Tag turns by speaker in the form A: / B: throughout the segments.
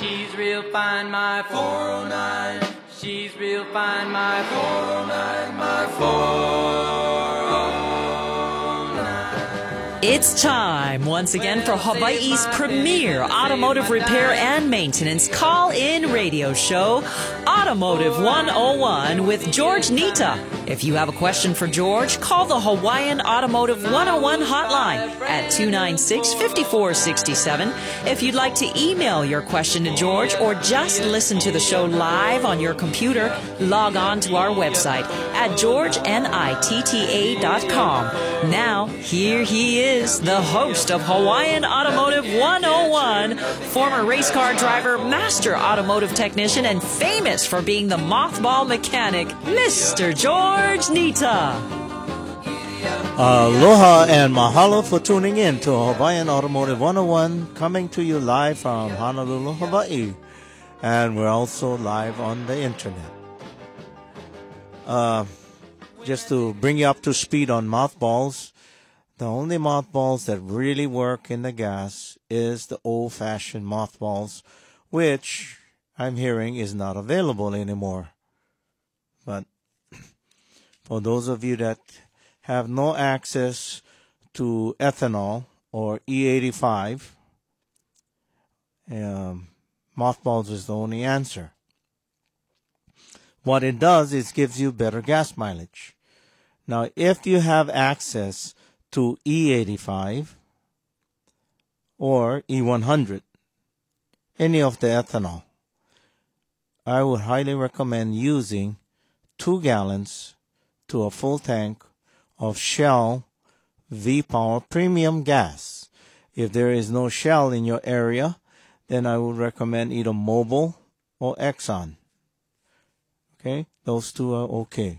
A: She's real fine, my 409. She's real fine, my 409, my 409.
B: It's time once again for Hawaii's premier automotive repair and maintenance call-in radio show, Automotive 101 with George Nita. If you have a question for George, call the Hawaiian Automotive 101 hotline at 296-5467. If you'd like to email your question to George or just listen to the show live on your computer, log on to our website at georgenitta.com. Now, here he is, the host of Hawaiian Automotive 101, former race car driver, master automotive technician, and famous for being the mothball mechanic, Mr. George Nita.
C: Aloha and mahalo for tuning in to Hawaiian Automotive 101, coming to you live from Honolulu, Hawaii. And we're also live on the internet. Just to bring you up to speed on mothballs, the only mothballs that really work in the gas is the old-fashioned mothballs, which I'm hearing is not available anymore. But for those of you that have no access to ethanol or E85, mothballs is the only answer. What it does is gives you better gas mileage. Now, if you have access to E85 or E100, any of the ethanol, I would highly recommend using 2 gallons to a full tank of Shell V-Power premium gas. If there is no Shell in your area, then I would recommend either Mobil or Exxon. Okay, those two are okay.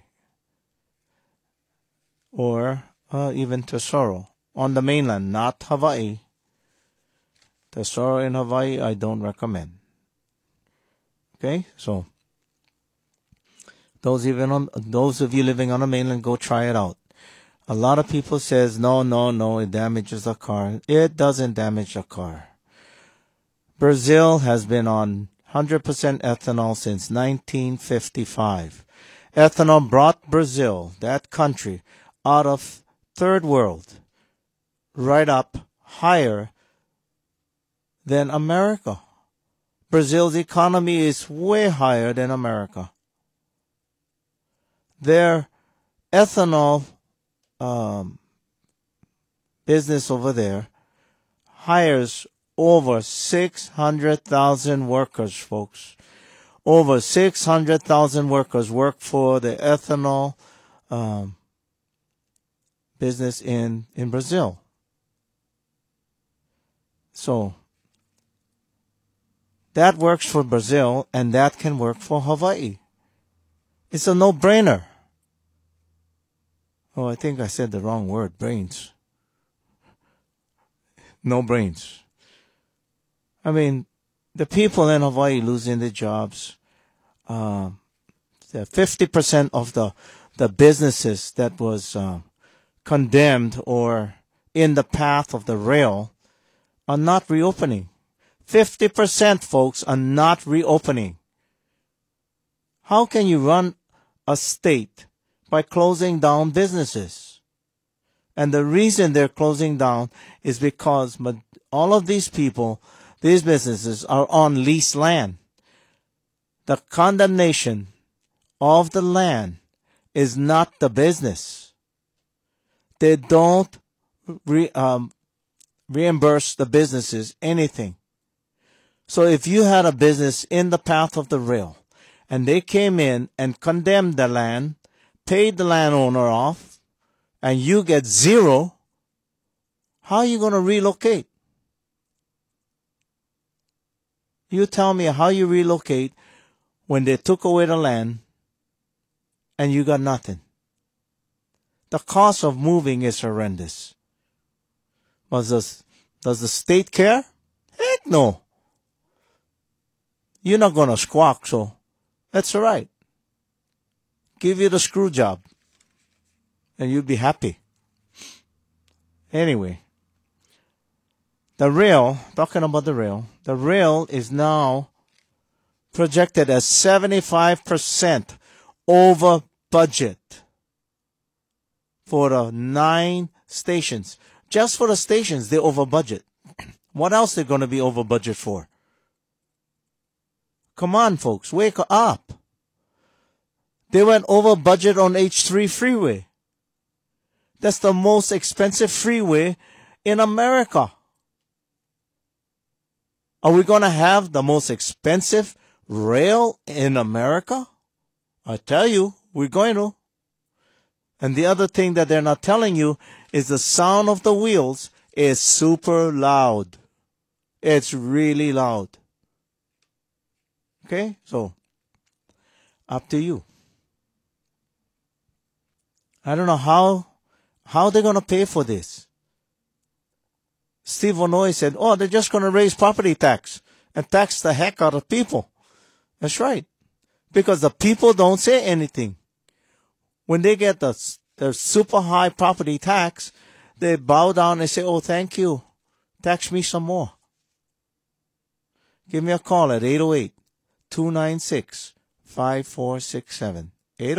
C: Or even Tesoro on the mainland, not Hawaii. Tesoro in Hawaii, I don't recommend. Okay, so those of you living on the mainland, go try it out. A lot of people says no, it damages the car. It doesn't damage the car. Brazil has been on 100% ethanol since 1955. Ethanol brought Brazil, that country, out of third world, right up higher than America. Brazil's economy is way higher than America. Their ethanol business over there hires over 600,000 workers, folks. Over 600,000 workers work for the ethanol business in Brazil. So that works for Brazil, and that can work for Hawaii. It's a no-brainer. Oh, I think I said the wrong word, brains. No brains. I mean, the people in Hawaii losing their jobs. 50% of the businesses that was condemned or in the path of the rail are not reopening. 50%, folks, are not reopening. How can you run a state by closing down businesses? And the reason they're closing down is because all of these people, these businesses, are on leased land. The condemnation of the land is not the business. They don't reimburse the businesses anything. So if you had a business in the path of the rail, and they came in and condemned the land, paid the landowner off, and you get zero, how are you going to relocate? You tell me how you relocate when they took away the land and you got nothing. The cost of moving is horrendous. Does the state care? Heck no. You're not going to squawk, so that's all right. Give you the screw job, and you'll be happy. Anyway, the rail is now projected as 75% over budget for the 9 stations. Just for the stations, they're over budget. What else they're going to be over budget for? Come on, folks, wake up. They went over budget on H3 freeway. That's the most expensive freeway in America. Are we going to have the most expensive rail in America? I tell you, we're going to. And the other thing that they're not telling you is the sound of the wheels is super loud. It's really loud. Okay? So, up to you. I don't know how they're going to pay for this. Steve Onoy said, they're just going to raise property tax and tax the heck out of people. That's right. Because the people don't say anything. When they get the super high property tax, they bow down and say, thank you. Tax me some more. Give me a call at 808-296-5467.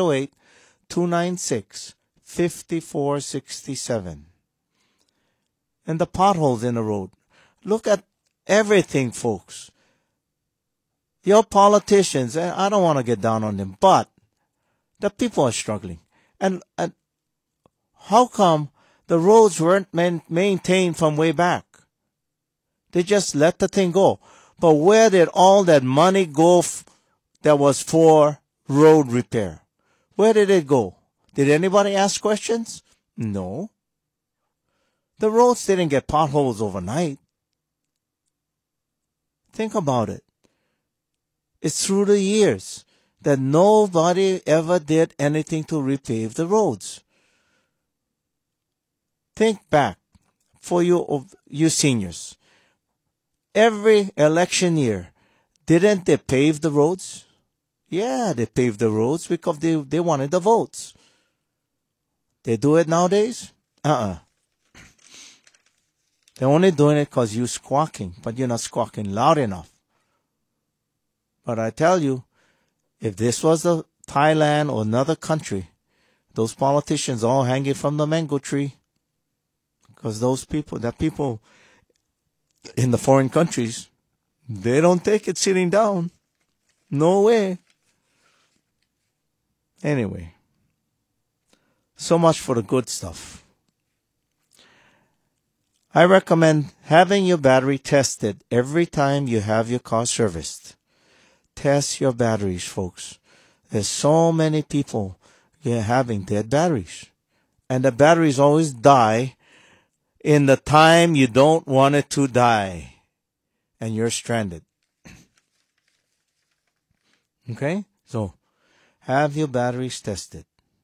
C: 808-296-5467. And the potholes in the road. Look at everything, folks. Your politicians, I don't want to get down on them, but the people are struggling. And how come the roads weren't maintained from way back? They just let the thing go. But where did all that money go that was for road repair? Where did it go? Did anybody ask questions? No. The roads didn't get potholes overnight. Think about it. It's through the years that nobody ever did anything to repave the roads. Think back for you seniors. Every election year, didn't they pave the roads? Yeah, they paved the roads because they wanted the votes. They do it nowadays? They're only doing it because you're squawking, but you're not squawking loud enough. But I tell you, if this was Thailand or another country, those politicians all hanging from the mango tree. Because the people in the foreign countries, they don't take it sitting down. No way. Anyway, so much for the good stuff. I recommend having your battery tested every time you have your car serviced. Test your batteries, folks. There's so many people having dead batteries. And the batteries always die in the time you don't want it to die. And you're stranded. Okay? So, have your batteries tested.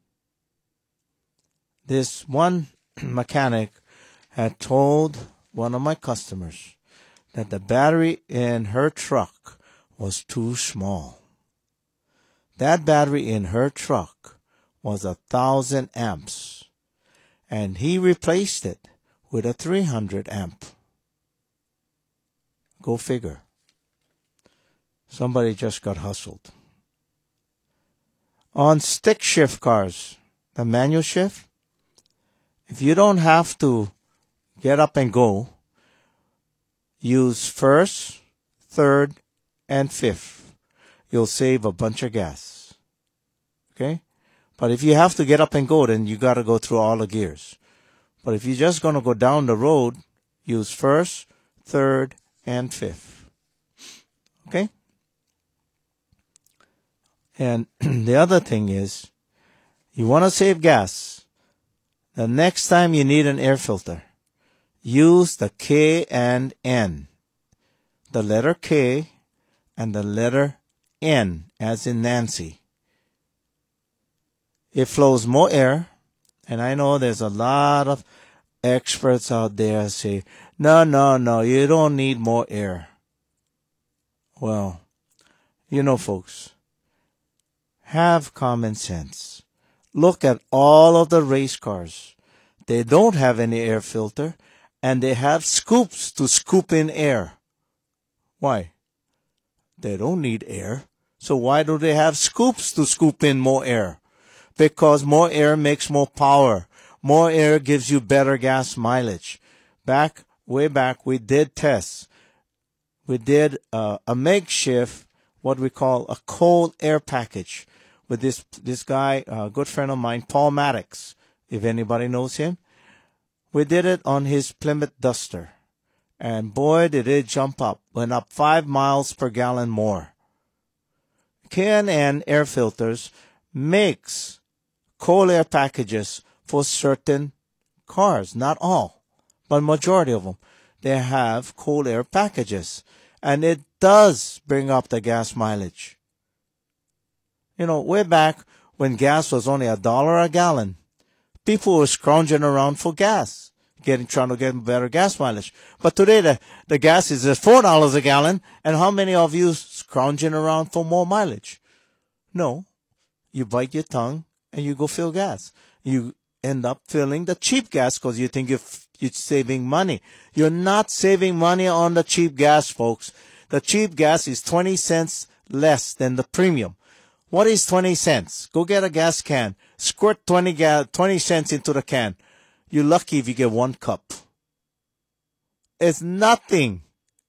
C: This one mechanic had told one of my customers that the battery in her truck was too small. That battery in her truck was 1,000 amps, and he replaced it with a 300 amp. Go figure. Somebody just got hustled. On stick shift cars, the manual shift, if you don't have to get up and go, use first, third, and fifth. You'll save a bunch of gas. Okay? But if you have to get up and go, then you got to go through all the gears. But if you're just going to go down the road, use first, third, and fifth. Okay? And the other thing is, you want to save gas. The next time you need an air filter, use the K and N. The letter K and the letter N, as in Nancy. It flows more air, and I know there's a lot of experts out there say, no, you don't need more air. Well, folks, have common sense. Look at all of the race cars. They don't have any air filter, and they have scoops to scoop in air. Why? They don't need air. So why do they have scoops to scoop in more air? Because more air makes more power. More air gives you better gas mileage. Way back, we did tests. We did a makeshift, what we call a cold air package with this guy, a good friend of mine, Paul Maddox, if anybody knows him. We did it on his Plymouth Duster. And boy, did it jump up. Went up 5 miles per gallon more. K&N Air Filters makes cold air packages for certain cars. Not all, but majority of them. They have cold air packages. And it does bring up the gas mileage. You know, way back when gas was only $1 a gallon, people were scrounging around for gas, trying to get better gas mileage. But today the gas is at $4 a gallon, and how many of you scrounging around for more mileage? No. You bite your tongue and you go fill gas. You end up filling the cheap gas because you think you're saving money. You're not saving money on the cheap gas, folks. The cheap gas is 20 cents less than the premium. What is 20 cents? Go get a gas can. Squirt 20 cents into the can. You're lucky if you get 1 cup. It's nothing.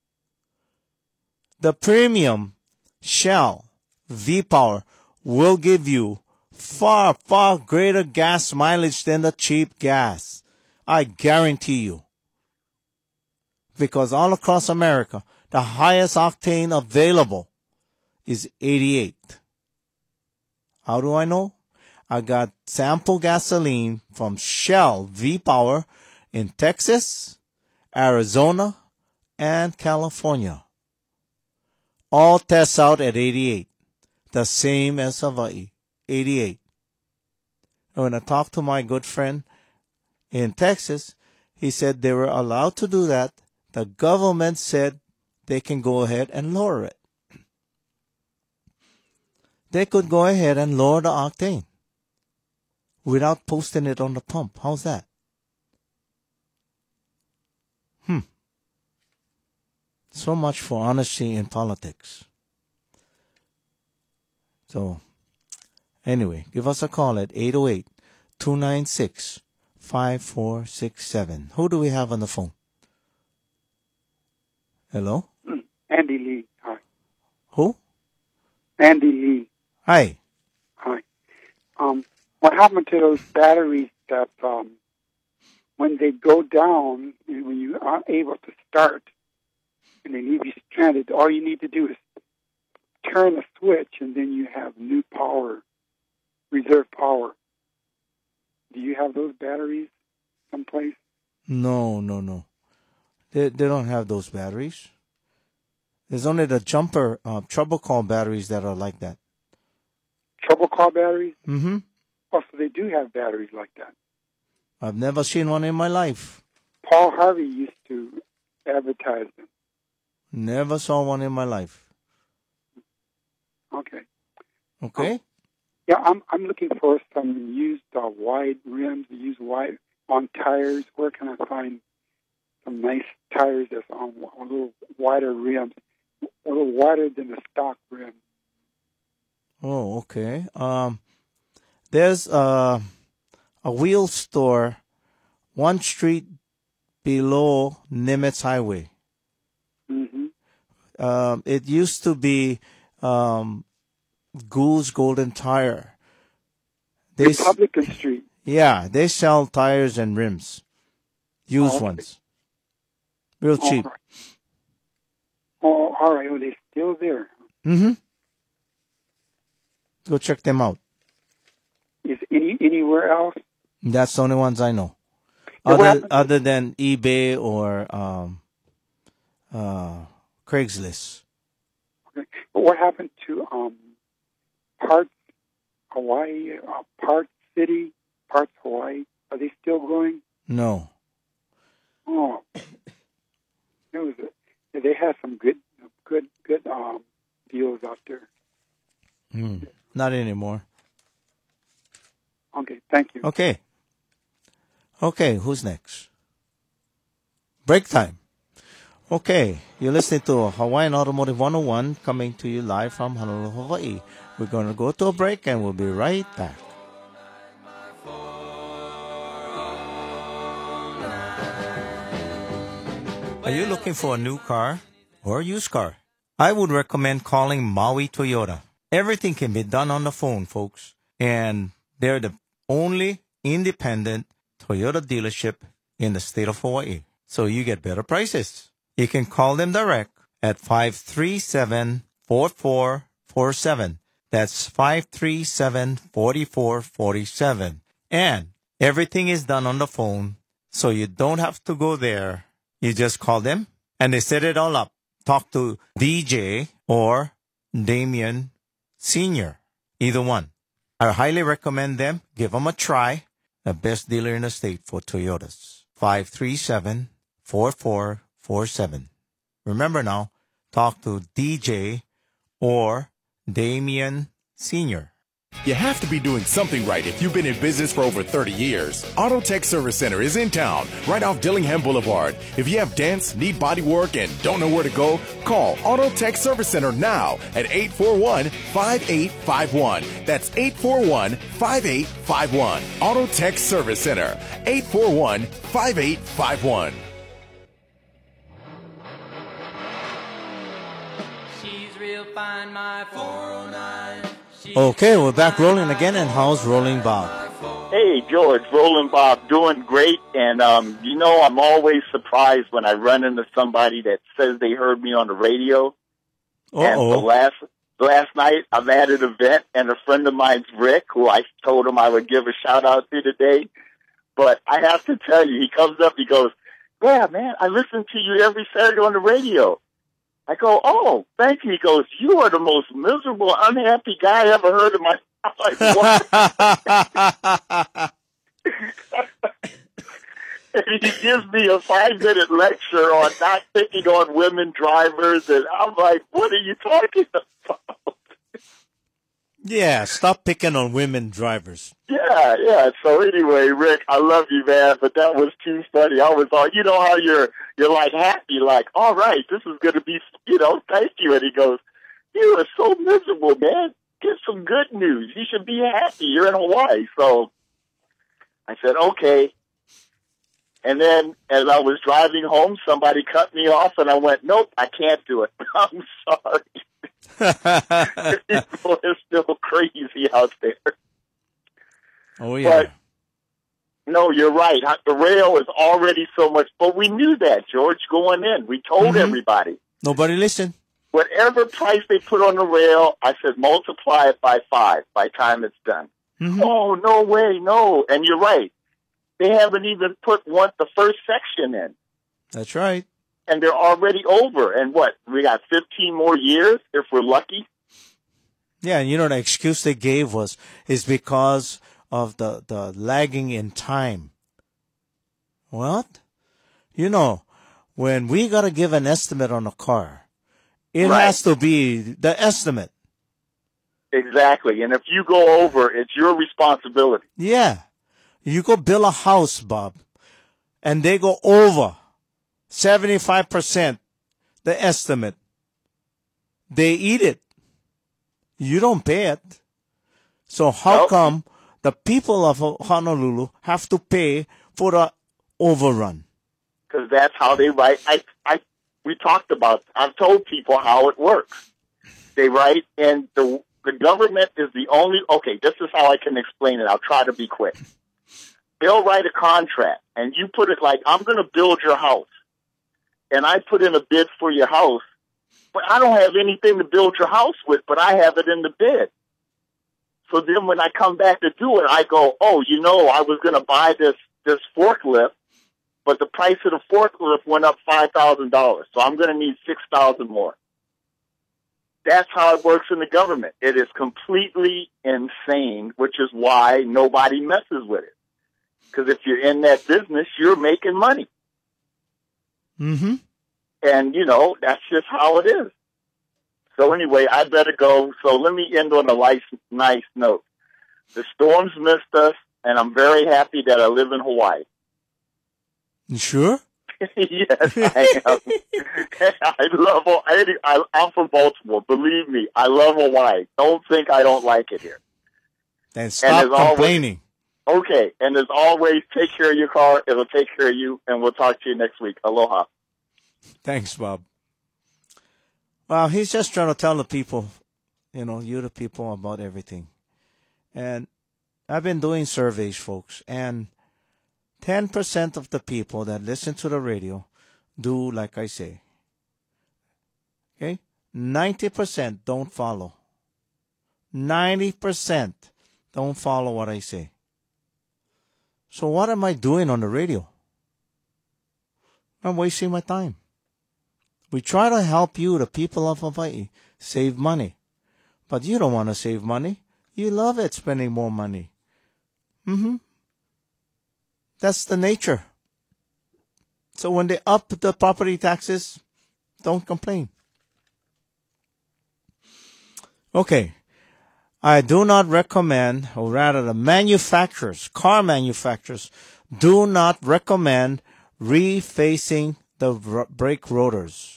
C: The premium Shell V-Power will give you far, far greater gas mileage than the cheap gas. I guarantee you. Because all across America, the highest octane available is 88. How do I know? I got sample gasoline from Shell V-Power in Texas, Arizona, and California. All tests out at 88. The same as Hawaii, 88. When I talked to my good friend in Texas, he said they were allowed to do that. The government said they can go ahead and lower it. They could go ahead and lower the octane without posting it on the pump. How's that? So much for honesty in politics. So, anyway, give us a call at 808-296-5467. Who do we have on the phone? Hello?
D: Andy Lee. Hi.
C: Who?
D: Andy Lee.
C: Hi.
D: Hi. What happened to those batteries that when they go down, when you aren't able to start, and they leave you stranded, all you need to do is turn a switch, and then you have new power, reserve power. Do you have those batteries someplace?
C: No. They don't have those batteries. There's only the jumper trouble call batteries that are like that.
D: Trouble call batteries?
C: Mm-hmm.
D: Oh, so they do have batteries like that.
C: I've never seen one in my life.
D: Paul Harvey used to advertise them.
C: Never saw one in my life.
D: Okay.
C: Okay?
D: Yeah, I'm looking for some used wide rims, used wide on tires. Where can I find some nice tires that's on a little wider rims, a little wider than the stock rim?
C: Oh, okay. There's a wheel store 1 street below Nimitz Highway.
D: Mm-hmm.
C: It used to be Goose Golden Tire.
D: Republican Street.
C: Yeah, they sell tires and rims. Used ones. Real cheap.
D: Right. Oh, all right. Are they still there?
C: Mm-hmm. Go check them out.
D: Is anywhere else?
C: That's the only ones I know. Other than eBay or Craigslist.
D: Okay. But what happened to Parts Hawaii, Parts City, Parts Hawaii? Are they still going?
C: No.
D: Oh, they had some good deals out there.
C: Not anymore.
D: Okay, thank you.
C: Okay, who's next? Break time. Okay, you're listening to Hawaiian Automotive 101 coming to you live from Honolulu, Hawaii. We're going to go to a break and we'll be right back. Are you looking for a new car or a used car? I would recommend calling Maui Toyota. Everything can be done on the phone, folks. And they're the only independent Toyota dealership in the state of Hawaii. So you get better prices. You can call them direct at 537-4447. That's 537-4447. And everything is done on the phone, so you don't have to go there. You just call them, and they set it all up. Talk to DJ or Damien Sr., either one. I highly recommend them. Give them a try. The best dealer in the state for Toyotas. 537-4447. Remember now, talk to DJ or Damien Sr.
E: You have to be doing something right if you've been in business for over 30 years. Auto Tech Service Center is in town, right off Dillingham Boulevard. If you have dents, need body work, and don't know where to go, call Auto Tech Service Center now at 841-5851. That's 841-5851. Auto Tech Service Center, 841-5851.
A: She's real fine, my 409.
C: Okay, we're back rolling again, and how's Rolling Bob?
F: Hey, George, Rolling Bob, doing great. And, I'm always surprised when I run into somebody that says they heard me on the radio. And so last night, I'm at an event, and a friend of mine's, Rick, who I told him I would give a shout-out to today. But I have to tell you, he comes up, he goes, yeah, man, I listen to you every Saturday on the radio. I go, oh, thank you. He goes, you are the most miserable, unhappy guy I ever heard in my life. I'm like, what? And he gives me a 5-minute lecture on not picking on women drivers, and I'm like, what are you talking about?
C: Yeah, stop picking on women drivers.
F: Yeah. So anyway, Rick, I love you, man, but that was too funny. I was all, how you're like happy, like, all right, this is going to be, thank you. And he goes, you are so miserable, man. Get some good news. You should be happy. You're in Hawaii. So I said, okay. And then as I was driving home, somebody cut me off, and I went, nope, I can't do it. I'm sorry. People are still crazy out there.
C: Oh, yeah.
F: But, no, you're right. The rail is already so much. But we knew that, George, going in. We told everybody.
C: Nobody listened.
F: Whatever price they put on the rail, I said, multiply it by 5 by the time it's done. Oh, no way, no. And you're right. They haven't even put the first section in.
C: That's right.
F: And they're already over. And what? We got 15 more years if we're lucky?
C: Yeah, and the excuse they gave is because of the lagging in time. What? When we got to give an estimate on a car, it has to be the estimate.
F: Exactly. And if you go over, it's your responsibility.
C: Yeah. You go build a house, Bob, and they go over 75% the estimate. They eat it. You don't pay it. So how come the people of Honolulu have to pay for the overrun?
F: Because that's how they write. I've told people how it works. They write, and the government is the only, this is how I can explain it. I'll try to be quick. They'll write a contract, and you put it like, I'm going to build your house. And I put in a bid for your house, but I don't have anything to build your house with, but I have it in the bid. So then when I come back to do it, I go, I was going to buy this forklift, but the price of the forklift went up $5,000. So I'm going to need $6,000 more. That's how it works in the government. It is completely insane, which is why nobody messes with it. Because if you're in that business, you're making money.
C: Mm-hmm.
F: And, that's just how it is. So anyway, I better go. So let me end on a nice note. The storms missed us, and I'm very happy that I live in Hawaii.
C: You sure?
F: Yes, I am. I love. I'm from Baltimore. Believe me, I love Hawaii. Don't think I don't like it here.
C: Then stop complaining.
F: Okay, and as always, take care of your car. It'll take care of you, and we'll talk to you next week. Aloha.
C: Thanks, Bob. Well, he's just trying to tell the people, you the people, about everything. And I've been doing surveys, folks, and 10% of the people that listen to the radio do like I say. Okay? 90% don't follow. 90% don't follow what I say. So what am I doing on the radio? I'm wasting my time. We try to help you, the people of Hawaii, save money. But you don't want to save money. You love it, spending more money. That's the nature. So when they up the property taxes, don't complain. Okay. I do not recommend, or rather the manufacturers, car manufacturers, do not recommend refacing the brake rotors.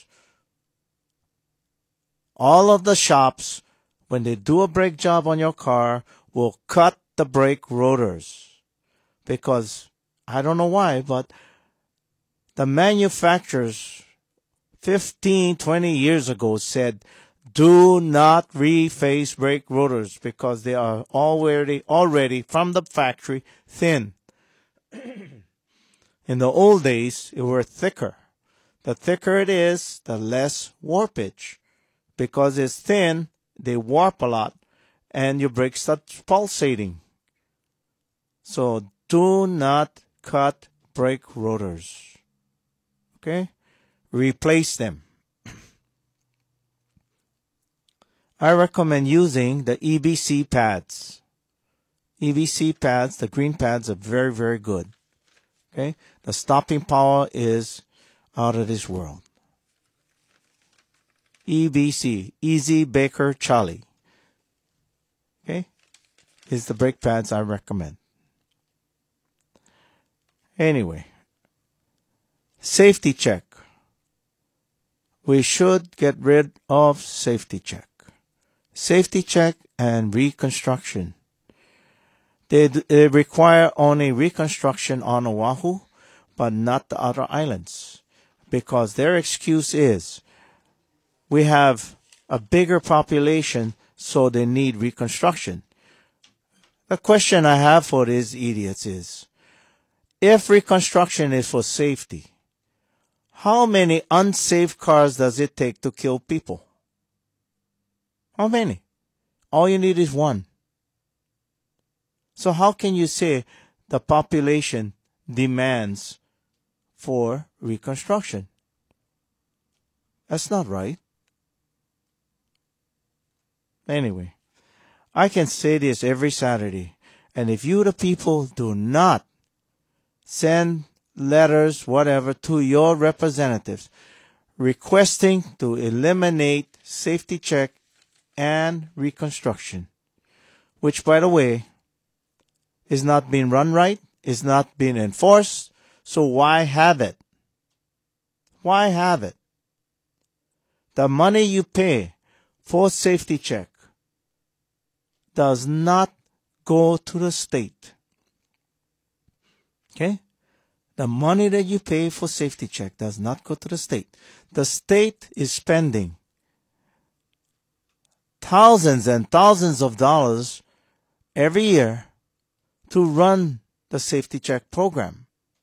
C: All of the shops, when they do a brake job on your car, will cut the brake rotors. Because, I don't know why, but the manufacturers 15, 20 years ago said, do not reface brake rotors because they are already from the factory thin. In the old days, it were thicker. The thicker it is, the less warpage. Because it's thin, they warp a lot, and your brakes start pulsating. So do not cut brake rotors. Okay? Replace them. I recommend using the EBC pads. EBC pads, the green pads, are very, very good. Okay? The stopping power is out of this world. EBC, Easy Baker Charlie. Okay? Is the brake pads I recommend. Anyway. Safety check. We should get rid of safety check. Safety check and reconstruction. They require only reconstruction on Oahu, but not the other islands. Because their excuse is, we have a bigger population, so they need reconstruction. The question I have for these idiots is, if reconstruction is for safety, how many unsafe cars does it take to kill people? How many? All you need is one. So how can you say the population demands for reconstruction? That's not right. Anyway, I can say this every Saturday, and if you, the people, do not send letters, whatever, to your representatives requesting to eliminate safety check and reconstruction, which, by the way, is not being run right, is not being enforced, so why have it? Why have it? The money you pay for safety check does not go to the state. Okay? The money that you pay for safety check does not go to the state. The state is spending thousands and thousands of dollars every year to run the safety check program.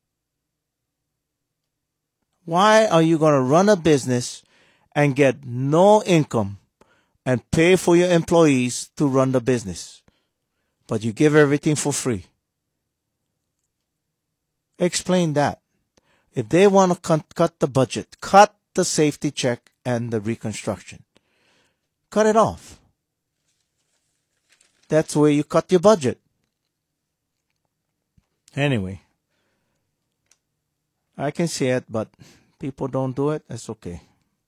C: Why are you going to run a business and get no income and pay for your employees to run the business, but you give everything for free? Explain that. If they want to cut the budget, cut the safety check and the reconstruction. Cut it off. That's where you cut your budget. Anyway, I can see it, but people don't do it. That's okay.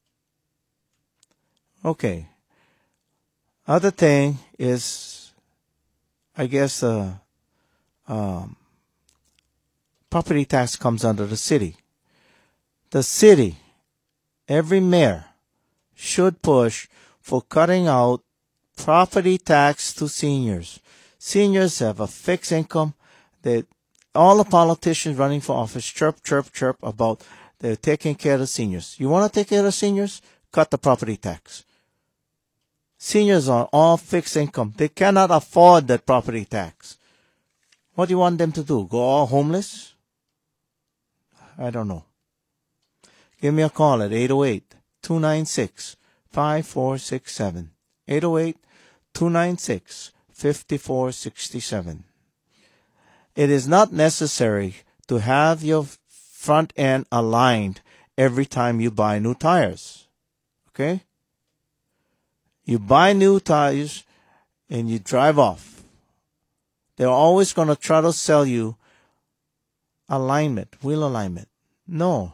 C: Okay. Other thing is, I guess, property tax comes under the city. the city, every mayor, should push for cutting out property tax to seniors. Seniors have a fixed income. All the politicians running for office chirp about they're taking care of the seniors. You want to take care of the seniors? Cut the property tax. Seniors are all fixed income. They cannot afford that property tax. What do you want them to do? Go all homeless? I don't know. Give me a call at 808-296-5467. 808-296-5467. It is not necessary to have your front end aligned every time you buy new tires. Okay? You buy new tires and you drive off. They're always going to try to sell you alignment, wheel alignment. No.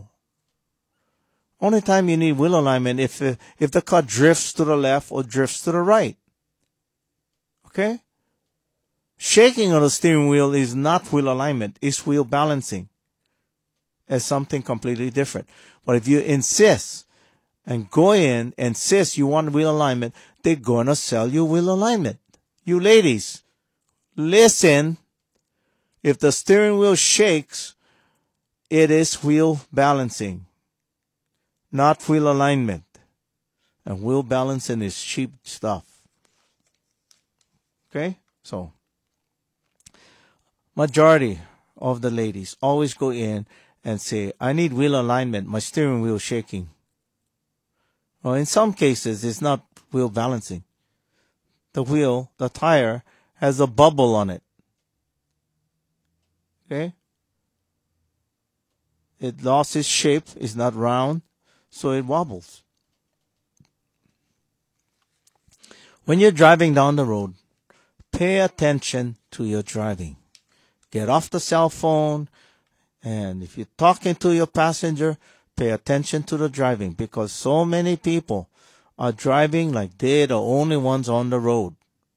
C: Only time you need wheel alignment if the car drifts to the left or drifts to the right. Okay? Shaking of the steering wheel is not wheel alignment. It's wheel balancing. It's something completely different. But if you insist and go in and insist you want wheel alignment, they're going to sell you wheel alignment. You ladies, listen. If the steering wheel shakes, it is wheel balancing, not wheel alignment. And wheel balancing is cheap stuff. Okay? So, majority of the ladies always go in and say, I need wheel alignment. My steering wheel is shaking. Well, in some cases, it's not wheel balancing. The tire, has a bubble on it. Okay? It lost its shape. It's not round, so it wobbles. When you're driving down the road, pay attention to your driving. Get off the cell phone, and if you're talking to your passenger, pay attention to the driving, because so many people are driving like they're the only ones on the road.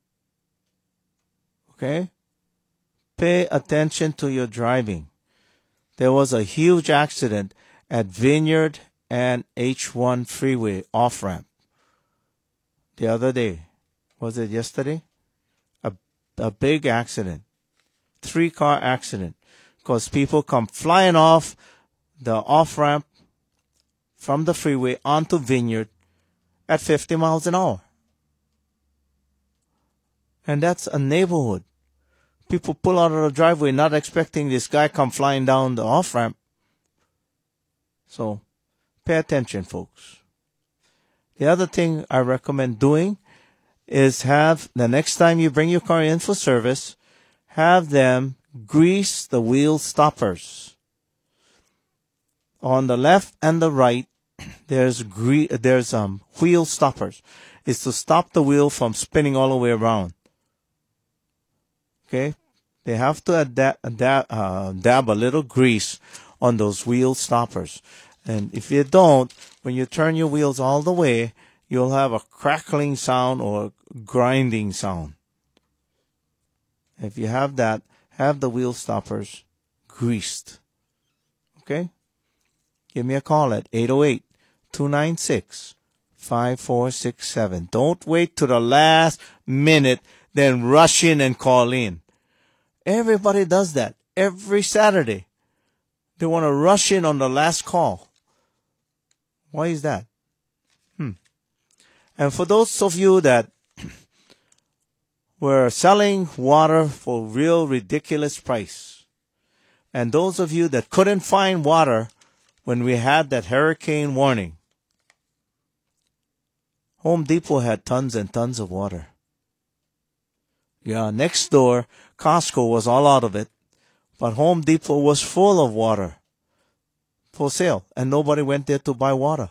C: Okay? Pay attention to your driving. There was a huge accident at Vineyard and H1 freeway off-ramp the other day. Was it yesterday? A big accident. 3-car accident. Because people come flying off the off-ramp from the freeway onto Vineyard at 50 miles an hour. And that's a neighborhood. People pull out of the driveway not expecting this guy come flying down the off-ramp. So, pay attention, folks. The other thing I recommend doing is have, the next time you bring your car in for service, have them grease the wheel stoppers. On the left and the right, there's wheel stoppers. It's to stop the wheel from spinning all the way around. Okay? They have to dab a little grease on those wheel stoppers. And if you don't, when you turn your wheels all the way, you'll have a crackling sound or grinding sound. If you have that, have the wheel stoppers greased. Okay? Give me a call at 808-296-5467. Don't wait to the last minute, then rush in and call in. Everybody does that every Saturday. They want to rush in on the last call. Why is that? And for those of you that were selling water for real ridiculous price, and those of you that couldn't find water when we had that hurricane warning, Home Depot had tons and tons of water. Yeah, next door, Costco was all out of it, but Home Depot was full of water for sale, and nobody went there to buy water.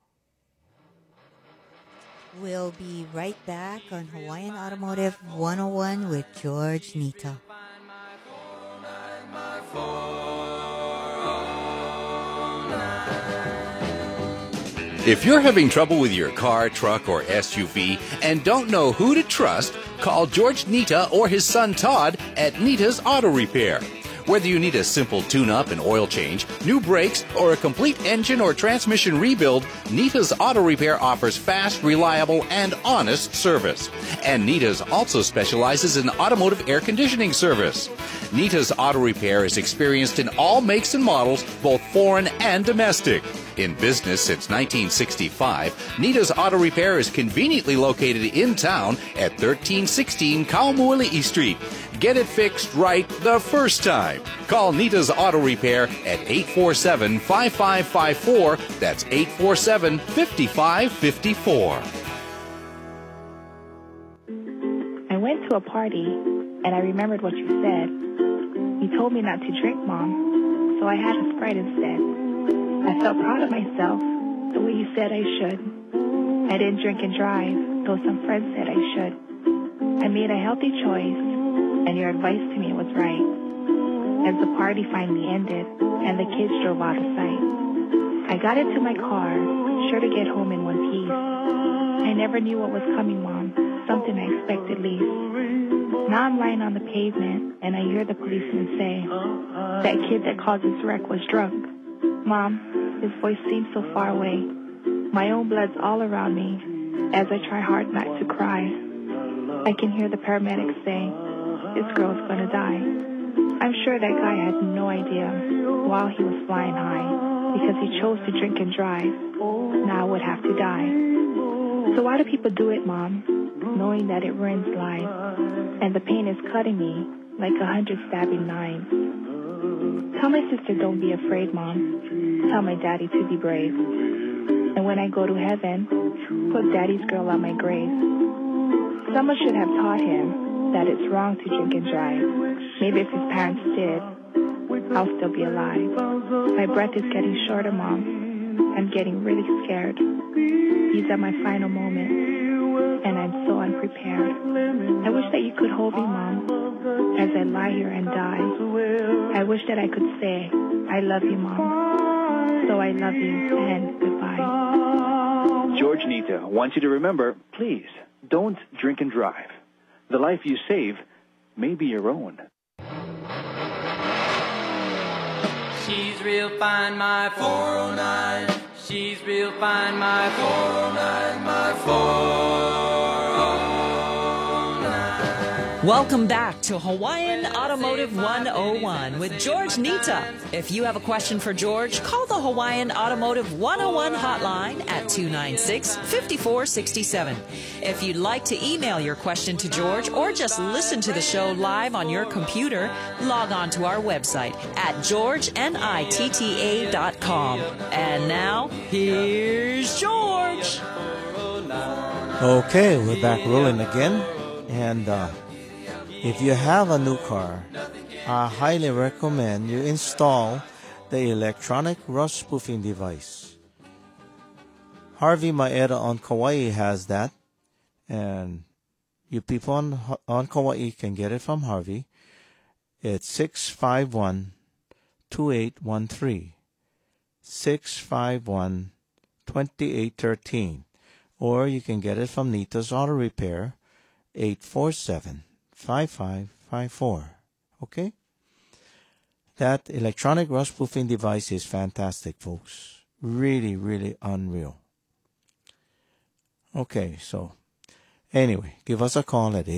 G: We'll be right back on Hawaiian Automotive 101 with George Nito.
H: If you're having trouble with your car, truck, or SUV and don't know who to trust, call George Nita or his son Todd at Nita's Auto Repair. Whether you need a simple tune-up and oil change, new brakes, or a complete engine or transmission rebuild, Nita's Auto Repair offers fast, reliable, and honest service. And Nita's also specializes in automotive air conditioning service. Nita's Auto Repair is experienced in all makes and models, both foreign and domestic. In business since 1965, Nita's Auto Repair is conveniently located in town at 1316 Kaumuali'i Street. Get it fixed right the first time. Call Nita's Auto Repair at 847-5554. That's 847-5554.
I: I went to a party, and I remembered what you said. You told me not to drink, Mom, so I had a Sprite instead. I felt proud of myself, the way you said I should. I didn't drink and drive, though some friends said I should. I made a healthy choice, and your advice to me was right. As the party finally ended, and the kids drove out of sight, I got into my car, sure to get home in one piece. I never knew what was coming, Mom, something I expected least. Now I'm lying on the pavement, and I hear the policeman say, that kid that caused this wreck was drunk. Mom, his voice seems so far away. My own blood's all around me as I try hard not to cry. I can hear the paramedics say, this girl's gonna die. I'm sure that guy had no idea while he was flying high because he chose to drink and drive. Now I would have to die. So why do people do it, Mom, knowing that it ruins lives and the pain is cutting me like 100 stabbing knives? Tell my sister don't be afraid, Mom. Tell my daddy to be brave. And when I go to heaven, put Daddy's girl on my grave. Someone should have taught him that it's wrong to drink and drive. Maybe if his parents did, I'll still be alive. My breath is getting shorter, Mom. I'm getting really scared. These are my final moments, and I'm so unprepared. I wish that you could hold me, Mom, as I lie here and die. I wish that I could say, I love you, Mom. So I love you, and goodbye.
J: George Nita wants you to remember, please, don't drink and drive. The life you save may be your own.
A: She's real fine, my 409. She's real fine, my 409, my 409.
B: Welcome back to Hawaiian Automotive 101 with George Nita. If you have a question for George, call the Hawaiian Automotive 101 hotline at 296-5467. If you'd like to email your question to George or just listen to the show live on your computer, log on to our website at georgenitta.com. And now, here's George.
C: Okay, we're back rolling again. And if you have a new car, I highly recommend you install the electronic rust spoofing device. Harvey Maeda on Kauai has that, and you people on Kauai can get it from Harvey. It's 651-2813, 651-2813, or you can get it from Nita's Auto Repair, 847-5554. Okay? That electronic rust proofing device is fantastic, folks. Really, really unreal. Okay, so anyway, give us a call at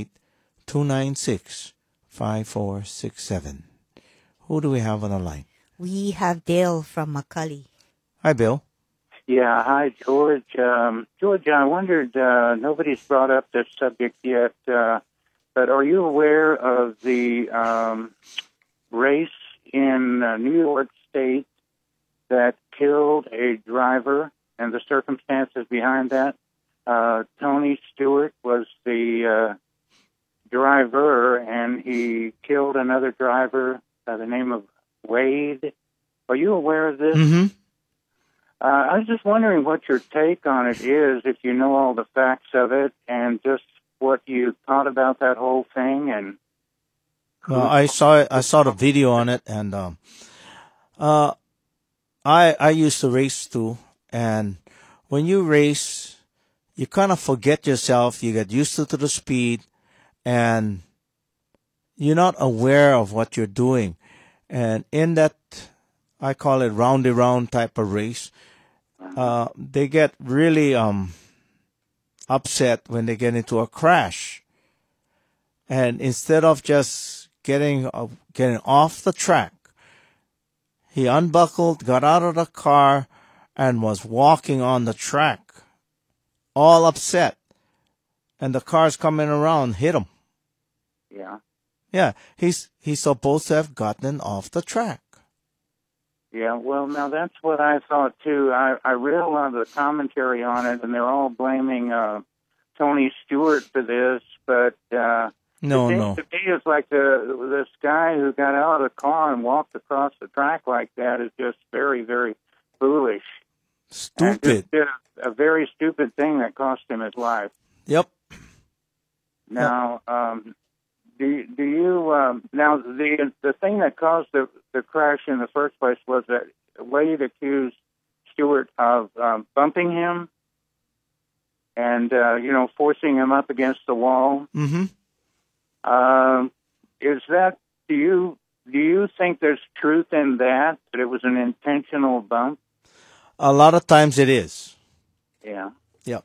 C: 808-296-5467. Who do we have on the line?
G: We have Dale from McCully.
C: Hi, Bill.
K: Yeah, hi, George. George, I wondered, nobody's brought up this subject yet, but are you aware of the race in New York State that killed a driver and the circumstances behind that? Tony Stewart was the driver, and he killed another driver by the name of Wade. Are you aware of this?
C: Mm-hmm.
K: I was just wondering what your take on it is, if you know all the facts of it, and just what you thought about that whole thing. And
C: I saw the video on it, and I used to race too. And when you race, you kind of forget yourself. You get used to the speed, and you're not aware of what you're doing. And in that, I call it roundy round type of race, they get really upset when they get into a crash. And instead of just getting off the track, he unbuckled, got out of the car, and was walking on the track, all upset. And the cars coming around hit him.
K: Yeah.
C: Yeah, he's supposed to have gotten off the track.
K: Yeah, well, now that's what I thought too. I read a lot of the commentary on it, and they're all blaming Tony Stewart for this, but
C: No.
K: to me, it's like this guy who got out of the car and walked across the track like that is just very, very foolish.
C: Stupid.
K: And just did a very stupid thing that cost him his life.
C: Yep.
K: Now, do you now the thing that caused the crash in the first place was that Wade accused Stewart of bumping him and forcing him up against the wall.
C: Mm-hmm.
K: Is that do you think there's truth in that it was an intentional bump?
C: A lot of times it is.
K: Yeah.
C: Yep.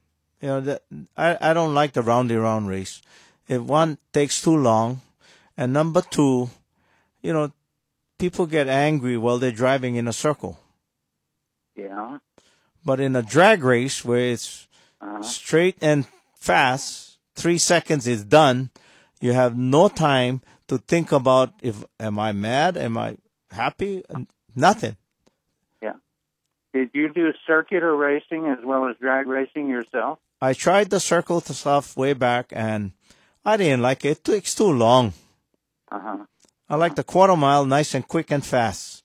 C: I don't like the roundy round race. If one takes too long, and number two, people get angry while they're driving in a circle.
K: Yeah.
C: But in a drag race where it's straight and fast, 3 seconds is done. You have no time to think about am I mad? Am I happy? Nothing.
K: Yeah. Did you do circular racing as well as drag racing yourself?
C: I tried the circle stuff way back, and I didn't like it. It takes too long.
K: Uh-huh.
C: I like the quarter mile, nice and quick and fast.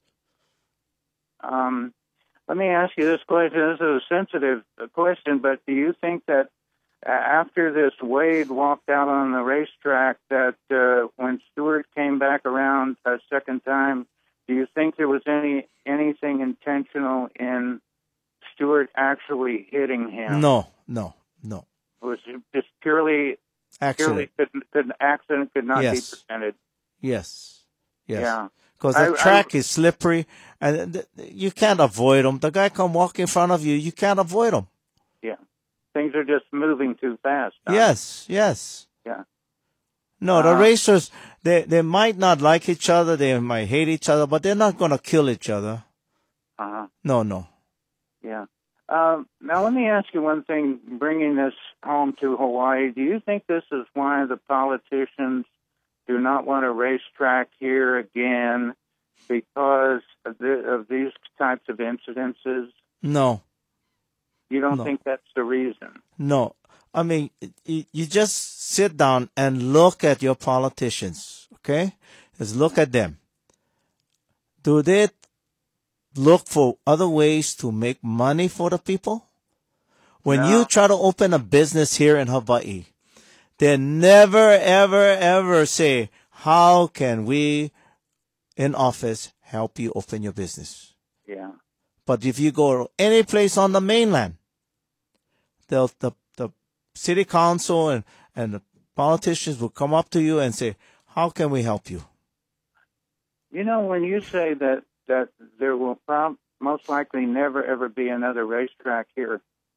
K: Let me ask you this question. This is a sensitive question, but do you think that after this Wade walked out on the racetrack, that when Stewart came back around a second time, do you think there was anything intentional in Stewart actually hitting him?
C: No.
K: Was it just purely
C: Accident.
K: Accident could not
C: Yes.
K: be prevented?
C: Yes.
K: Yeah.
C: Because the track is slippery, and you can't avoid them. The guy come walk in front of you, you can't avoid him.
K: Yeah. Things are just moving too fast. Huh?
C: Yes.
K: Yeah.
C: No, the racers, they might not like each other, they might hate each other, but they're not going to kill each other.
K: Uh-huh.
C: No.
K: Yeah. Now, let me ask you one thing, bringing this home to Hawaii. Do you think this is why the politicians do not want a racetrack here again because of these types of incidences?
C: No.
K: You don't think that's the reason?
C: No. I mean, you just sit down and look at your politicians, okay? Just look at them. Do they look for other ways to make money for the people? When you try to open a business here in Hawaii, they never, ever, ever say, how can we in office help you open your business?
K: Yeah.
C: But if you go any place on the mainland, the city council and the politicians will come up to you and say, how can we help you?
K: When you say that there will most likely never ever be another racetrack here,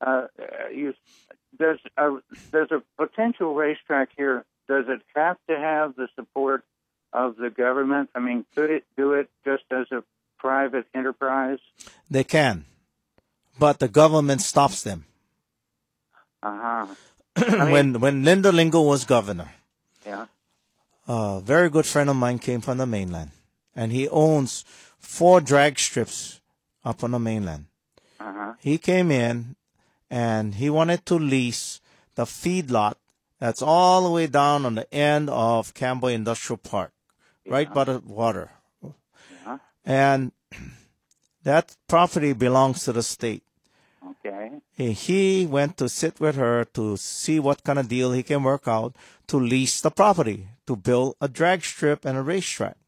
K: there's a potential racetrack here. Does it have to have the support of the government? I mean, could it do it just as a private enterprise?
C: They can, but the government stops them.
K: Uh-huh.
C: When Linda Lingle was governor,
K: yeah,
C: a very good friend of mine came from the mainland, and he owns 4 drag strips up on the mainland.
K: Uh-huh.
C: He came in, and he wanted to lease the feedlot that's all the way down on the end of Campbell Industrial Park, right by the water.
K: Yeah.
C: And that property belongs to the state.
K: Okay.
C: He went to sit with her to see what kind of deal he can work out to lease the property, to build a drag strip and a racetrack.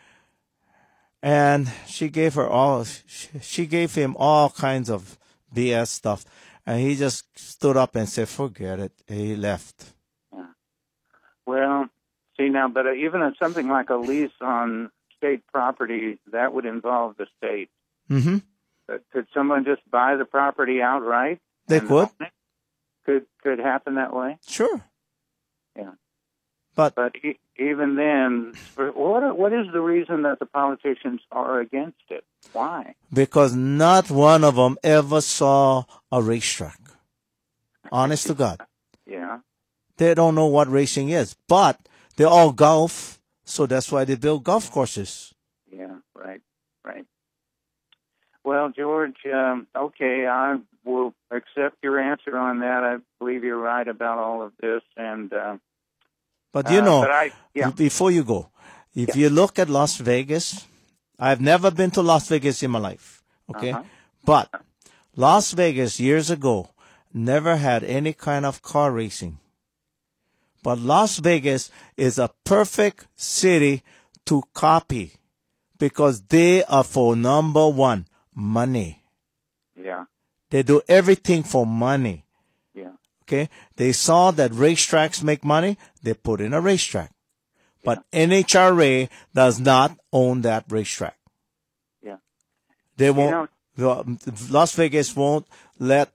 C: And she gave him all kinds of BS stuff. And he just stood up and said, forget it. He left.
K: Yeah. Well, see now, but even something like a lease on state property, that would involve the state.
C: Mm-hmm.
K: Could someone just buy the property outright?
C: They could.
K: Could happen that way?
C: Sure.
K: Yeah.
C: But
K: even then, what is the reason that the politicians are against it? Why?
C: Because not one of them ever saw a racetrack. Honest to God.
K: Yeah.
C: They don't know what racing is. But they all golf, so that's why they build golf courses.
K: Yeah, right. Well, George, okay, I will accept your answer on that. I believe you're right about all of this. And
C: But you know,
K: yeah.
C: before you go, if you look at Las Vegas, I've never been to Las Vegas in my life, okay? But Las Vegas years ago never had any kind of car racing. But Las Vegas is a perfect city to copy because they are for number one, money.
K: Yeah.
C: They do everything for money.
K: Yeah.
C: Okay? They saw that racetracks make money, they put in a racetrack. But NHRA does not own that racetrack.
K: Yeah.
C: They won't, Las Vegas won't let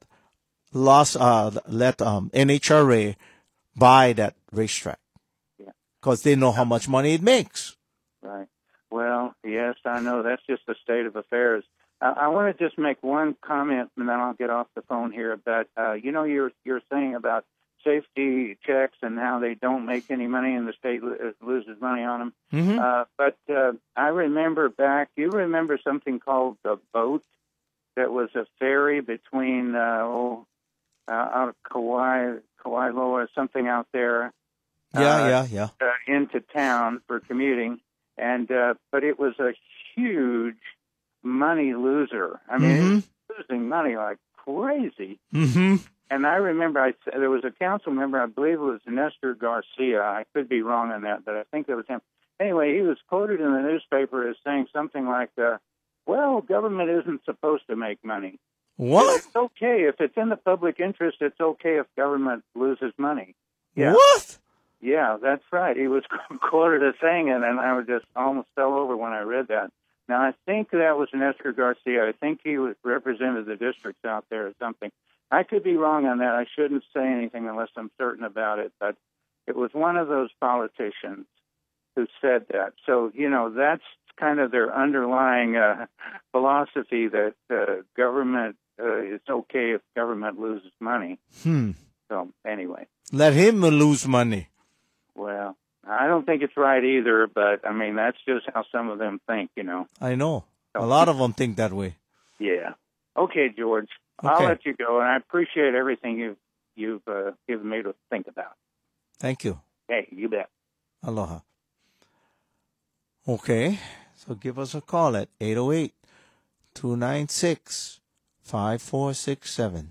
C: NHRA buy that racetrack.
K: Yeah.
C: Because they know how much money it makes.
K: Right. Well, yes, I know. That's just the state of affairs. I want to just make one comment, and then I'll get off the phone here. But you're saying about safety checks and how they don't make any money, and the state loses money on them.
C: Mm-hmm.
K: But I remember you remember something called the boat that was a ferry between out of Kauai Loa, something out there.
C: Yeah.
K: Into town for commuting, and but it was a huge money loser. I mean, it was losing money like crazy.
C: Mm-hmm.
K: And I remember there was a council member, I believe it was Nestor Garcia. I could be wrong on that, but I think it was him. Anyway, he was quoted in the newspaper as saying something like, well, government isn't supposed to make money.
C: What?
K: It's okay. If it's in the public interest, it's okay if government loses money. Yeah.
C: What?
K: Yeah, that's right. He was quoted as saying it, and I just almost fell over when I read that. Now, I think that was Nestor Garcia. I think he represented the districts out there or something. I could be wrong on that. I shouldn't say anything unless I'm certain about it, but it was one of those politicians who said that. So, that's kind of their underlying philosophy that government it's okay if government loses money. So, anyway.
C: Let him lose money.
K: Well, I don't think it's right either, but, I mean, that's just how some of them think,
C: I know. A lot of them think that way.
K: Yeah. Okay, George.
C: Okay.
K: I'll let you go, and I appreciate everything you've given me to think about.
C: Thank you.
K: Hey, you bet.
C: Aloha. Okay, so give us a call at 808-296-5467.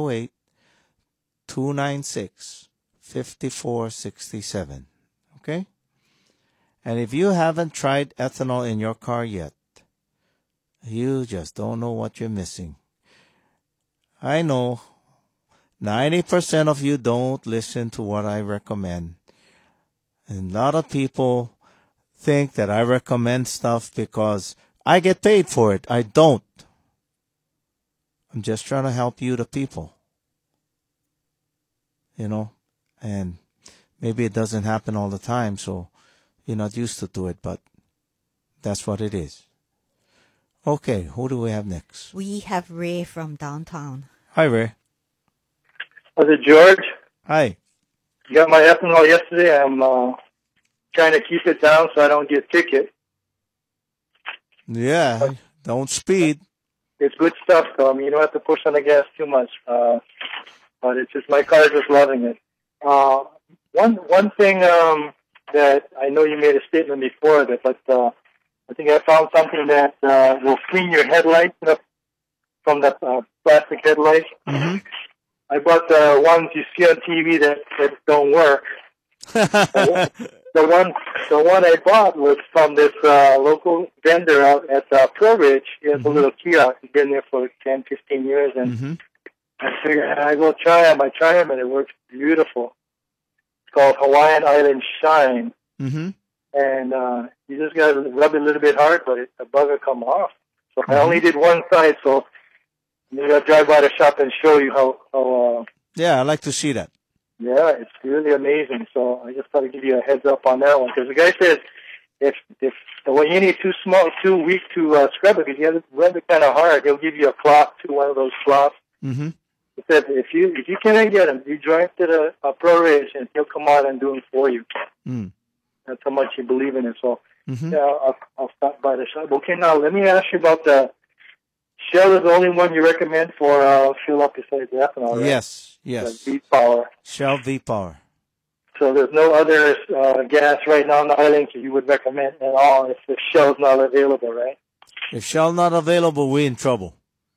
C: 808-296-5467. Okay? And if you haven't tried ethanol in your car yet, you just don't know what you're missing. I know 90% of you don't listen to what I recommend. And a lot of people think that I recommend stuff because I get paid for it. I don't. I'm just trying to help you, the people. And maybe it doesn't happen all the time, so you're not used to it, but that's what it is. Okay, who do we have next?
G: We have Ray from downtown.
C: Hi, Ray.
L: Was it George?
C: Hi.
L: You got my ethanol yesterday. I'm trying to keep it down so I don't get ticket.
C: Yeah, don't speed.
L: It's good stuff, though. I mean, you don't have to push on the gas too much. But it's just, my car is just loving it. One thing that I know you made a statement before of it, but I think I found something that will clean your headlights from the plastic headlights.
C: Mm-hmm.
L: I bought the ones you see on TV that don't work. The one I bought was from this local vendor out at Pearl Ridge. He has a little kiosk. He's been there for 10, 15 years, and I figured I go try him. I try him, and it works beautiful. It's called Hawaiian Island Shine.
C: Mm-hmm.
L: and you just got to rub it a little bit hard, but the bug will come off. So I only did one side, so maybe I'll drive by the shop and show you how
C: Yeah, I'd like to see that.
L: yeah, it's really amazing. So I just thought to give you a heads up on that one, because the guy says if the Wayini is too weak to scrub it, because you have to rub it kind of hard, he'll give you a cloth, one of those cloths.
C: Mm-hmm.
L: He said if you can't get him, you drive to a Pro Range and he'll come out and do them for you.
C: Mm.
L: That's how much you believe in it. So
C: Mm-hmm.
L: yeah, I'll stop by the shop. Okay, now let me ask you about the Shell. Is the only one you recommend for fill up besides ethanol, right?
C: Yes.
L: The V-Power.
C: Shell V-Power.
L: So there's no other gas right now in the island you would recommend at all if the Shell's not available, right?
C: If Shell not available, we're in trouble.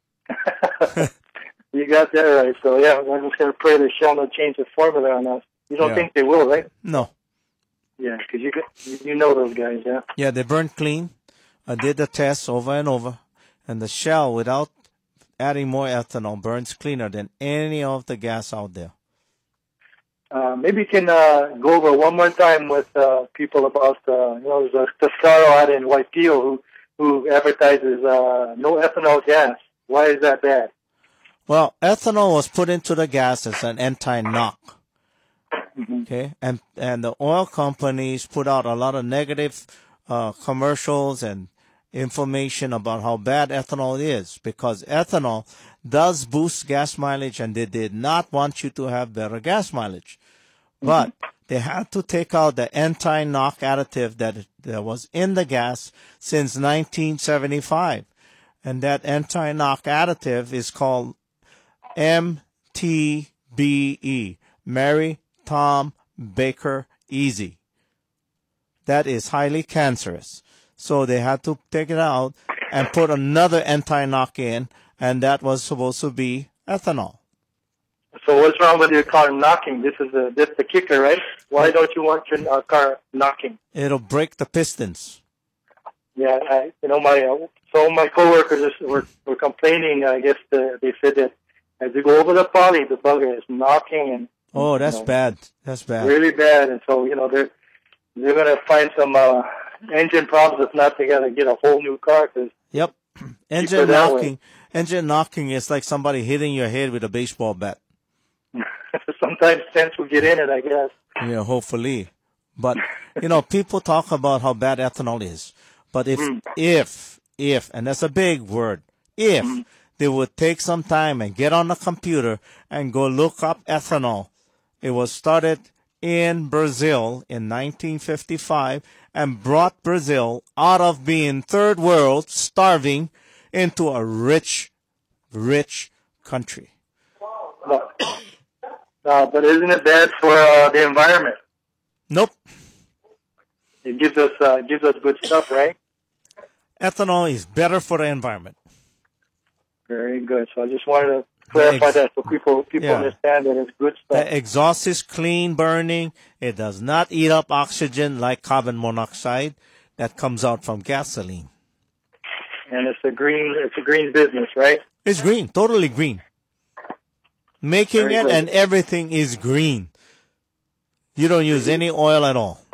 L: You got that right. So yeah, I'm just gonna pray that Shell will change the formula on us. You don't think they will, right?
C: No.
L: Yeah, because you know those guys, yeah.
C: Yeah, they burn clean. I did the test over and over, and the Shell, without adding more ethanol, burns cleaner than any of the gas out there.
L: Maybe you can go over one more time with people about there's a Tescaro out in Waipio who advertises no ethanol gas. Why is that bad?
C: Well, ethanol was put into the gas as an anti-knock.
L: Mm-hmm.
C: Okay, and the oil companies put out a lot of negative commercials and information about how bad ethanol is, because ethanol does boost gas mileage, and they did not want you to have better gas mileage. But they had to take out the anti-knock additive that was in the gas since 1975, and that anti-knock additive is called MTBE, Mary Tom Baker Easy. That is highly cancerous. So they had to take it out and put another anti-knock in, and that was supposed to be ethanol.
L: So what's wrong with your car knocking? This is the kicker, right? Why don't you want your car knocking?
C: It'll break the pistons.
L: Yeah, my coworkers were complaining. I guess they said that as you go over the poly, the bugger is knocking and.
C: Oh, that's bad. That's bad.
L: Really bad, and so they're going to find some engine problems if not. They got to get a whole new car.
C: Yep, engine knocking is like somebody hitting your head with a baseball bat.
L: Sometimes sense will get in it, I guess.
C: Yeah, hopefully. But people talk about how bad ethanol is. But if, and that's a big word, if they would take some time and get on the computer and go look up ethanol. It was started in Brazil in 1955 and brought Brazil out of being third world, starving, into a rich, rich country.
L: But isn't it bad for the environment?
C: Nope.
L: It gives us good stuff, right?
C: Ethanol is better for the environment.
L: Very good. So I just wanted to clarify that so people understand that it's good stuff.
C: The exhaust is clean burning. It does not eat up oxygen like carbon monoxide that comes out from gasoline.
L: And it's a green business, right?
C: It's green, totally green. Making it and everything is green. You don't use any oil at all.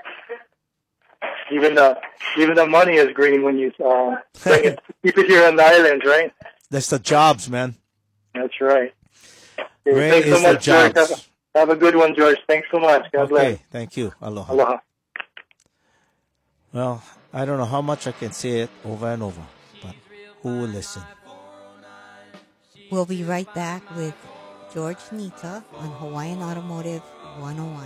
L: Even the money is green when you keep it here on the islands, right?
C: That's the jobs, man.
L: That's right.
C: Ray
L: thanks so
C: is
L: much,
C: the jobs.
L: George. Have a good one, George. Thanks so much. God bless.
C: Okay, thank you. Aloha.
L: Aloha.
C: Well, I don't know how much I can say it over and over, but who will listen?
G: We'll be right back with George Nita on Hawaiian Automotive 101.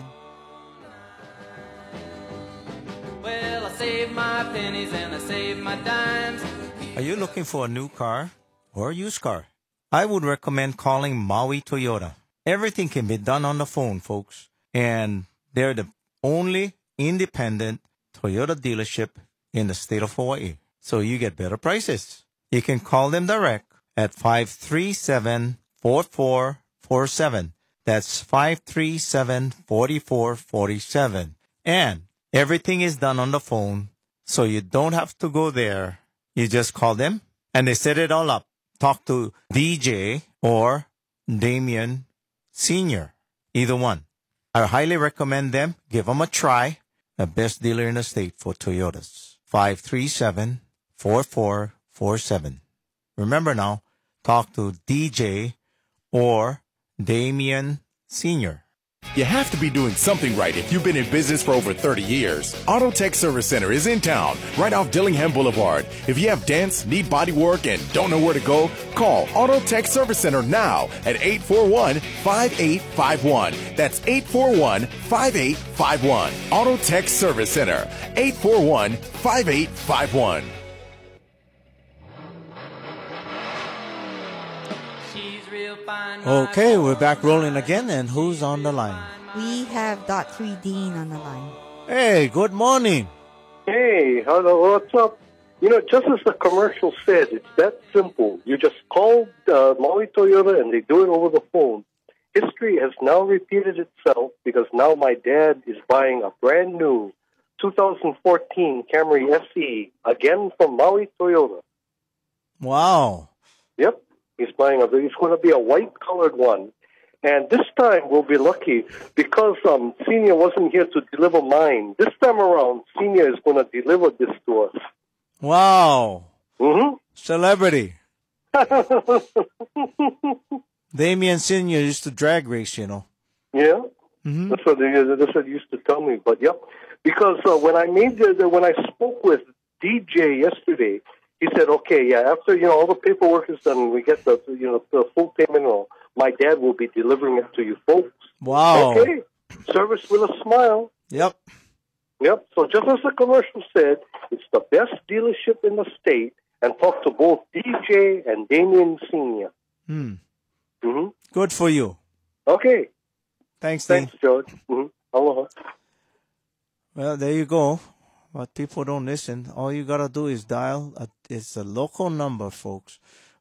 A: Well, I saved my pennies and I saved my dimes.
C: Are you looking for a new car or a used car? I would recommend calling Maui Toyota. Everything can be done on the phone, folks. And they're the only independent Toyota dealership in the state of Hawaii. So you get better prices. You can call them direct at 537-4447. That's 537-4447. And everything is done on the phone, so you don't have to go there. You just call them, and they set it all up. Talk to DJ or Damien Sr., either one. I highly recommend them. Give them a try. the best dealer in the state for Toyotas. 537-4447. Remember now, talk to DJ or Damien Sr.
E: You have to be doing something right if you've been in business for over 30 years. Auto Tech Service Center is in town, right off Dillingham Boulevard. If you have dents, need body work, and don't know where to go, call Auto Tech Service Center now at 841-5851. That's 841-5851. Auto Tech Service Center, 841-5851.
C: Okay, we're back rolling again, and who's on the line?
G: We have Dot 3 Dean on the line.
C: Hey, good morning.
M: Hey, hello, what's up? You know, just as the commercial said, it's that simple. You just call Maui Toyota and they do it over the phone. History has now repeated itself because now my dad is buying a brand new 2014 Camry SE, again from Maui Toyota.
C: Wow.
M: Yep. He's buying it's going to be a white-colored one. And this time we'll be lucky because Senior wasn't here to deliver mine. This time around, Senior is going to deliver this to us.
C: Wow.
M: Mm-hmm.
C: Celebrity. Damien Senior used to drag race, you know.
M: Yeah.
C: Mm-hmm.
M: That's what he used to tell me. But, yep. Because when I spoke with DJ yesterday, he said, okay, yeah, after, all the paperwork is done, we get the full payment, or my dad will be delivering it to you folks.
C: Wow.
M: Okay. Service with a smile.
C: Yep.
M: Yep. So just as the commercial said, it's the best dealership in the state, and talk to both DJ and Damien Sr. Mm-hmm.
C: Good for you.
M: Okay.
C: Thanks, Dean.
M: Thanks, George. Mm-hmm. Aloha.
C: Well, there you go. But people don't listen. All you got to do is dial. It's a local number, folks.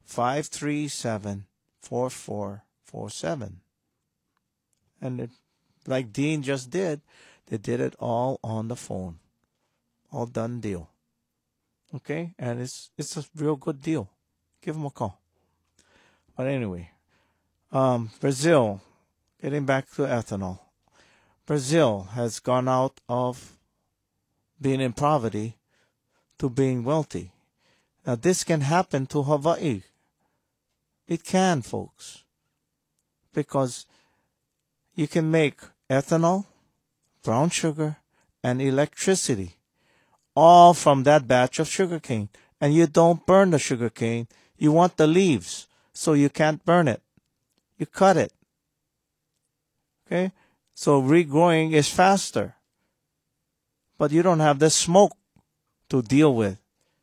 C: 537-4447. And like Dean just did, they did it all on the phone. All done deal. Okay? And it's a real good deal. Give them a call. But anyway, Brazil, getting back to ethanol. Brazil has gone out of being in poverty to being wealthy. Now, this can happen to Hawaii. It can, folks. Because you can make ethanol, brown sugar, and electricity all from that batch of sugarcane. And you don't burn the sugarcane. You want the leaves, so you can't burn it. You cut it. Okay? So regrowing is faster. But you don't have the smoke to deal with.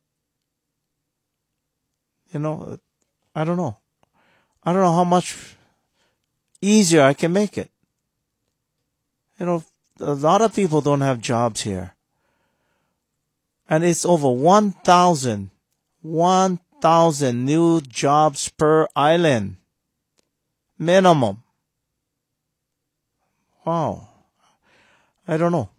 C: I don't know. I don't know how much easier I can make it. A lot of people don't have jobs here. And it's over 1,000 new jobs per island. Minimum. Wow. I don't know.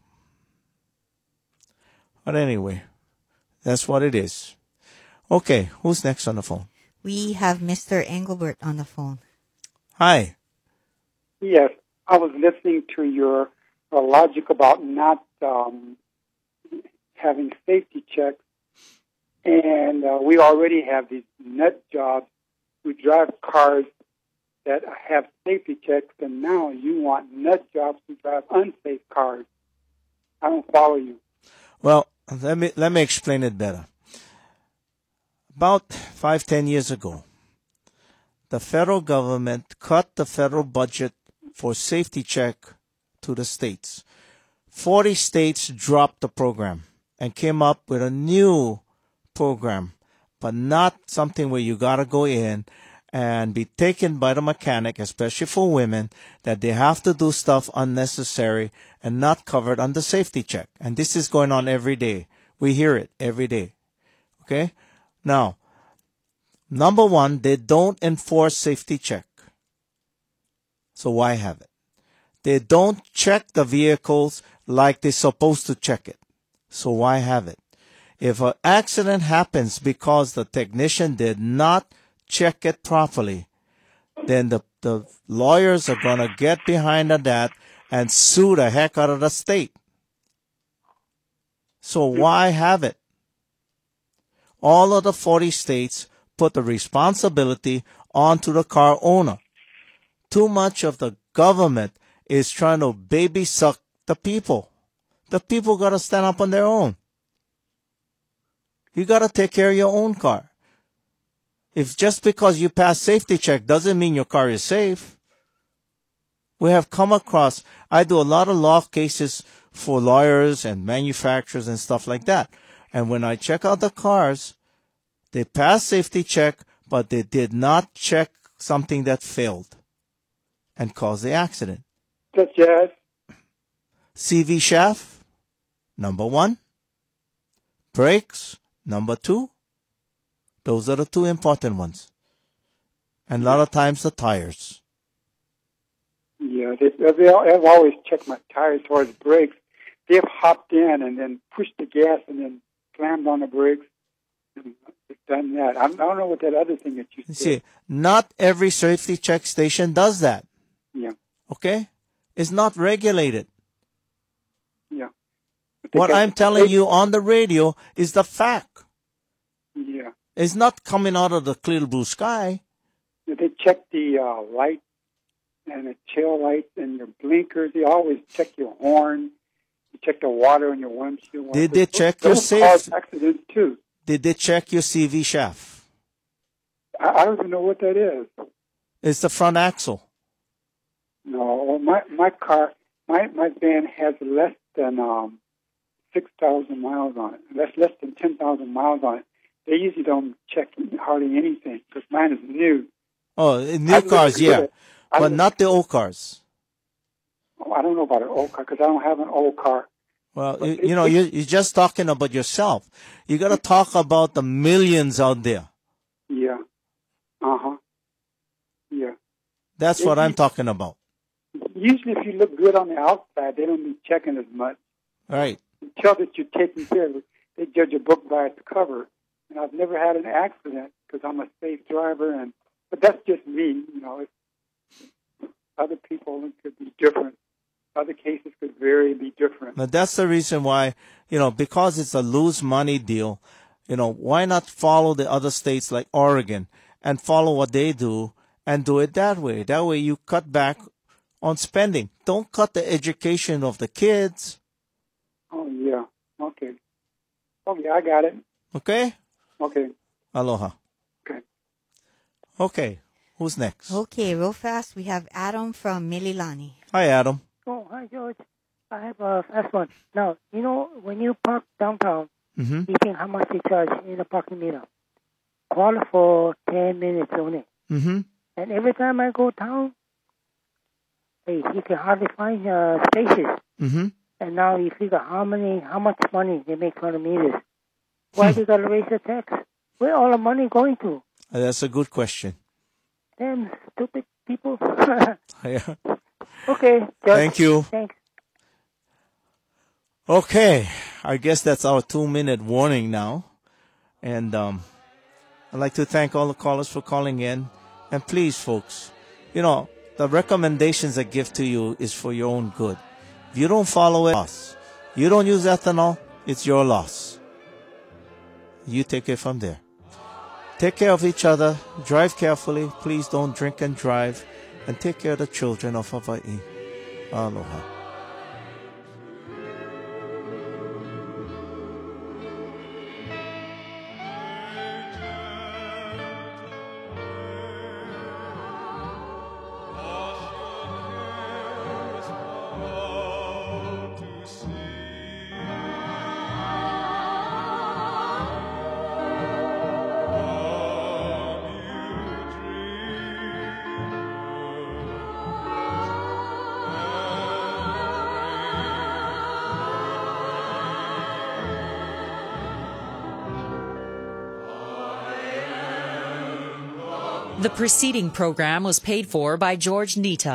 C: But anyway, that's what it is. Okay, who's next on the phone?
G: We have Mr. Engelbert on the phone.
C: Hi.
D: Yes, I was listening to your logic about not having safety checks, and we already have these nut jobs who drive cars that have safety checks, and now you want nut jobs who drive unsafe cars. I don't follow you.
C: Well, let me explain it better. About 5-10 years ago, the federal government cut the federal budget for safety check to the states. 40 states dropped the program and came up with a new program, but not something where you got to go in and be taken by the mechanic, especially for women, that they have to do stuff unnecessary and not covered under safety check. And this is going on every day. We hear it every day. Okay? Now, number one, they don't enforce safety check. So why have it? They don't check the vehicles like they're supposed to check it. So why have it? If an accident happens because the technician did not check it properly, then the lawyers are going to get behind that and sue the heck out of the state. So why have it? All of the 40 states put the responsibility onto the car owner. Too much of the government is trying to baby suck the people. The people got to stand up on their own. You got to take care of your own car. If just because you pass safety check doesn't mean your car is safe. We have come across, I do a lot of law cases for lawyers and manufacturers and stuff like that. And when I check out the cars, they pass safety check, but they did not check something that failed and caused the accident.
D: Such as?
C: CV shaft, number 1. Brakes, number 2. Those are the 2 important ones. And a lot of times the tires.
D: Yeah, I've always checked my tires towards brakes. They've hopped in and then pushed the gas and then slammed on the brakes. And they've done that. I don't know what that other thing that you said.
C: See, not every safety check station does that.
D: Yeah.
C: Okay? It's not regulated.
D: Yeah.
C: What I'm telling you on the radio is the fact.
D: Yeah.
C: It's not coming out of the clear blue sky.
D: They check the light and the tail lights and your blinkers. They always check your horn. You check the water in your windshield.
C: Did they check your
D: safety? Those cause accidents too.
C: Did they check your CV shaft?
D: I don't even know what that is.
C: It's the front axle.
D: No, my car, my van has less than 6,000 miles on it. That's less than 10,000 miles on it. They usually don't check hardly anything because mine is new.
C: Oh, new cars, yeah, but not the old cars.
D: Oh, I don't know about an old car because I don't have an old car.
C: Well, you're just talking about yourself. You got to talk about the millions out there.
D: Yeah. Uh-huh. Yeah.
C: That's what I'm talking about.
D: Usually if you look good on the outside, they don't be checking as much.
C: Right.
D: Until that you're taking care of it. They judge a book by its cover. And I've never had an accident because I'm a safe driver. But that's just me. Other people could be different. Other cases could be different.
C: Now, that's the reason why, because it's a lose money deal, why not follow the other states like Oregon and follow what they do and do it that way? That way you cut back on spending. Don't cut the education of the kids.
D: Oh, yeah. Okay. Okay, I got it.
C: Okay?
D: Okay.
C: Aloha.
D: Okay.
C: Okay. Who's next?
G: Okay, real fast. We have Adam from Mililani.
C: Hi, Adam.
N: Oh, hi, George. I have a fast one. Now, when you park downtown, you think how much they charge in the parking meter. Call for 10 minutes only.
C: Mm-hmm.
N: And every time I go down, you can hardly find spaces.
C: Mm-hmm.
N: And now you figure how much money they make from the meters. Why they got to raise the tax? Where all the money going to?
C: That's a good question.
N: Damn stupid people.
C: Yeah.
N: Okay. George.
C: Thank you.
N: Thanks.
C: Okay. I guess that's our 2-minute warning now. And I'd like to thank all the callers for calling in. And please, folks, the recommendations I give to you is for your own good. If you don't follow it, loss. You don't use ethanol, it's your loss. You take it from there. Take care of each other. Drive carefully. Please don't drink and drive. And take care of the children of Hawaii. Aloha.
B: The preceding program was paid for by George Nita.